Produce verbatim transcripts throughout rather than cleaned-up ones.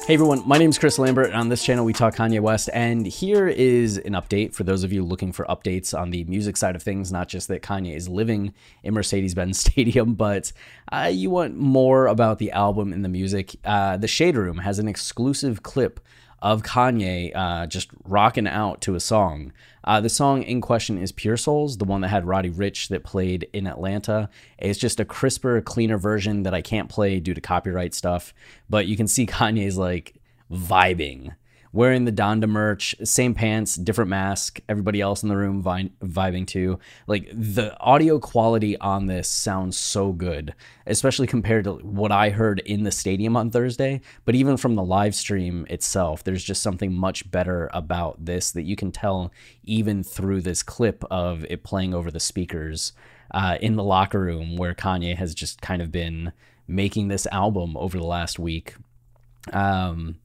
Hey everyone, my name is Chris Lambert, and on this channel we talk Kanye West, and here is an update for those of you looking for updates on the music side of things, not just that Kanye is living in Mercedes-Benz Stadium, but uh, you want more about the album and the music. Uh, the Shade Room has an exclusive clip of Kanye uh, just rocking out to a song. Uh, the song in question is Pure Souls, the one that had Roddy Ricch that played in Atlanta. It's just a crisper, cleaner version that I can't play due to copyright stuff, but you can see Kanye's like vibing, wearing the Donda merch, same pants, different mask, everybody else in the room vi- vibing too. Like, the audio quality on this sounds so good, especially compared to what I heard in the stadium on Thursday. But even from the live stream itself, there's just something much better about this that you can tell even through this clip of it playing over the speakers uh, in the locker room, where Kanye has just kind of been making this album over the last week. Um,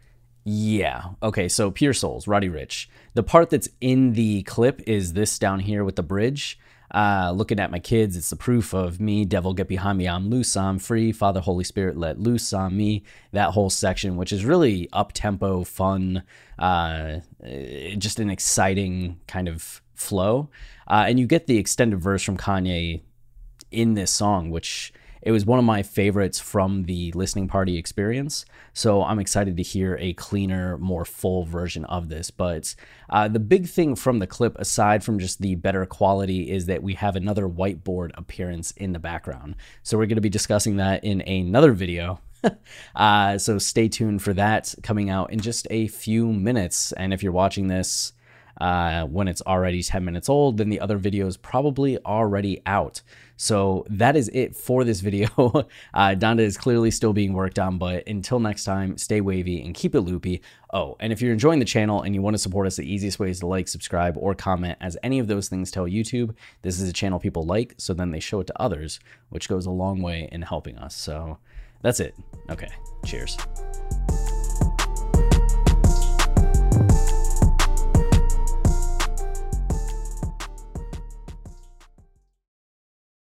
Yeah. Okay. So Pure Souls, Roddy Ricch. The part that's in the clip is this down here with the bridge. Uh, looking at my kids, it's the proof of me. Devil, get behind me. I'm loose. I'm free. Father, Holy Spirit, let loose on me. That whole section, which is really up tempo, fun, uh, just an exciting kind of flow. Uh, and you get the extended verse from Kanye in this song, which it was one of my favorites from the listening party experience. So I'm excited to hear a cleaner, more full version of this. But uh, the big thing from the clip, aside from just the better quality, is that we have another whiteboard appearance in the background. So we're going to be discussing that in another video. uh, so stay tuned for that, coming out in just a few minutes. And if you're watching this uh, when it's already ten minutes old, then the other video is probably already out. So that is it for this video. uh, Donda is clearly still being worked on, but until next time, stay wavy and keep it loopy. Oh, and if you're enjoying the channel and you want to support us, the easiest way is to like, subscribe, or comment, as any of those things tell YouTube this is a channel people like, so then they show it to others, which goes a long way in helping us. So that's it. Okay, cheers.